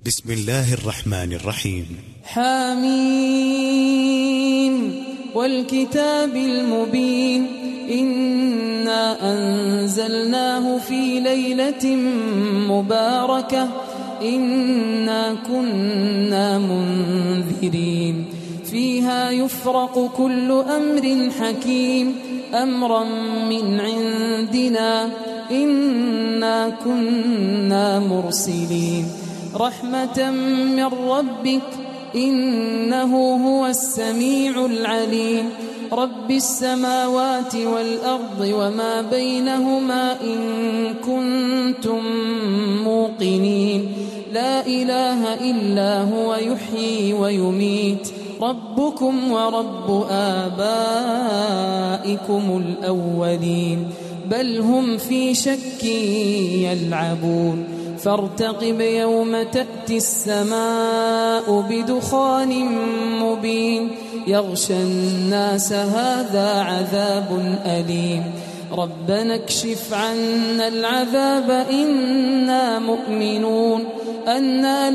بسم الله الرحمن الرحيم. حميم والكتاب المبين إنا أنزلناه في ليلة مباركة إنا كنا منذرين فيها يفرق كل أمر حكيم أمرا من عندنا إنا كنا مرسلين رحمة من ربك إنه هو السميع العليم رب السماوات والأرض وما بينهما إن كنتم موقنين لا إله إلا هو يحيي ويميت ربكم ورب آبائكم الأولين بل هم في شك يلعبون فارتقب يوم تأتي السماء بدخان مبين يغشى الناس هذا عذاب أليم ربنا اكشف عنا العذاب إنا مؤمنون أنى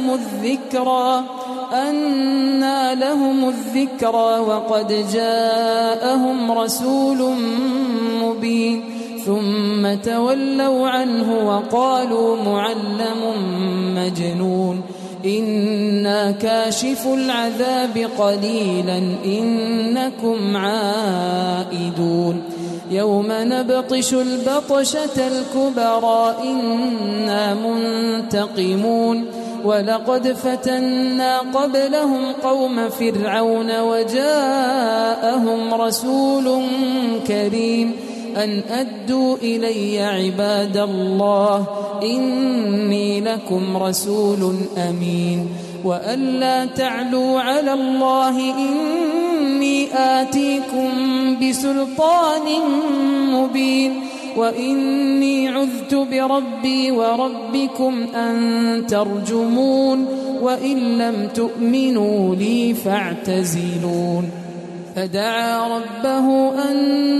لهم الذكرى وقد جاءهم رسول مبين ثم تولوا عنه وقالوا معلم مجنون إنا كاشف العذاب قليلا إنكم عائدون يوم نبطش البطشة الكبرى إنا منتقمون ولقد فتنا قبلهم قوم فرعون وجاءهم رسول كريم أن أدوا إلي عباد الله إني لكم رسول أمين وأن لا تعلوا على الله إني آتيكم بسلطان مبين وإني عذت بربي وربكم أن ترجمون وإن لم تؤمنوا لي فاعتزلون فدعا ربه أن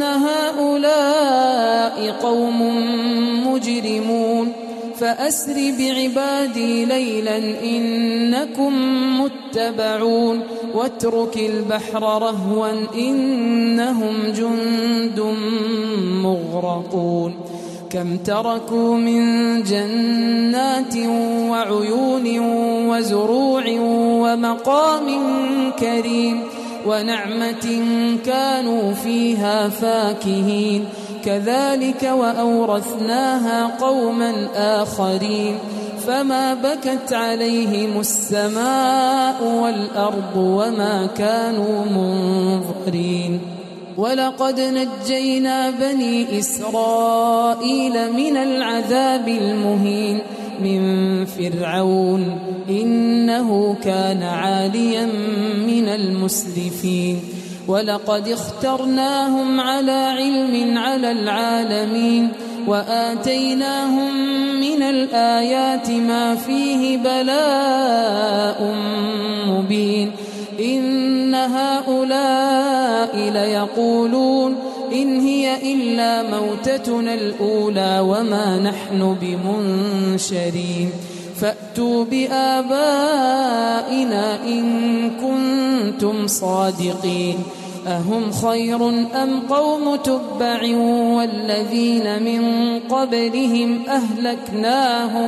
هؤلاء قوم مجرمون فأسر بعبادي ليلا إنكم متبعون واترك البحر رهوا إنهم جند مغرقون كم تركوا من جنات وعيون وزروع ومقام كريم ونعمة كانوا فيها فاكهين كذلك وأورثناها قوما آخرين فما بكت عليهم السماء والأرض وما كانوا منظرين ولقد نجينا بني إسرائيل من العذاب المهين من فرعون إنه كان عاليا من المسرفين ولقد اخترناهم على علم على العالمين وآتيناهم من الآيات ما فيه بلاء مبين إن هؤلاء ليقولون إن هي إلا موتتنا الأولى وما نحن بمنشرين فأتوا بآبائنا إن كنتم صادقين أهم خير أم قوم تبع والذين من قبلهم أهلكناهم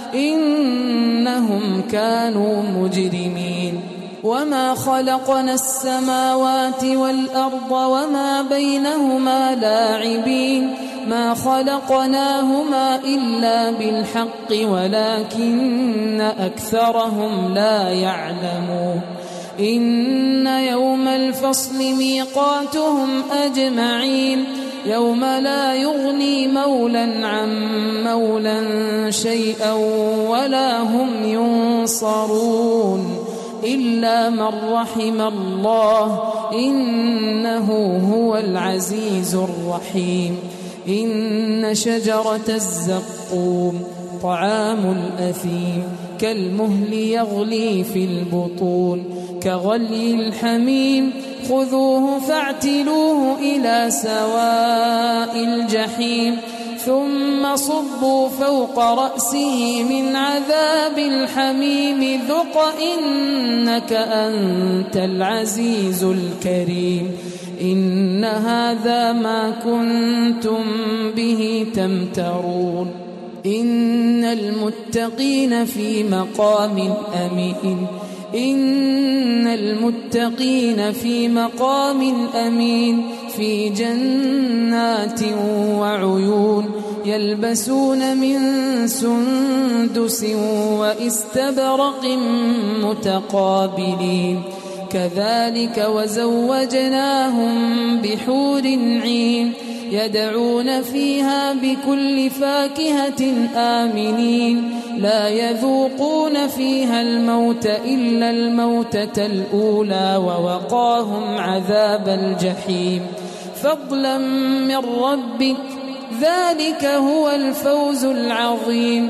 إنهم كانوا مجرمين وما خلقنا السماوات والأرض وما بينهما لاعبين ما خلقناهما إلا بالحق ولكن أكثرهم لا يعلمون إن يوم الفصل ميقاتهم أجمعين يوم لا يغني مولا عن مولا شيئا ولا هم ينصرون إلا من رحم الله إنه هو العزيز الرحيم إن شجرة الزقوم طعام الأثيم كالمهل يغلي في البطون كغلي الحميم خذوه فاعتلوه إلى سواء الجحيم ثم صبوا فوق رأسه من عذاب الحميم ذق إنك أنت العزيز الكريم إن هذا ما كنتم به تمترون إن المتقين في مقام أمين إن المتقين في مقام أمين في جنات وعيون يلبسون من سندس وإستبرق متقابلين كذلك وزوجناهم بحور عين يدعون فيها بكل فاكهة آمنين لا يذوقون فيها الموت إلا الموتة الأولى ووقاهم عذاب الجحيم فضلا من ربك ذلك هو الفوز العظيم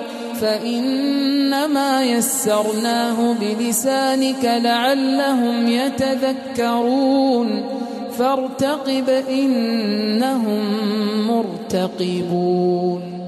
فإنما يسرناه بلسانك لعلهم يتذكرون فارتقب إنهم مرتقبون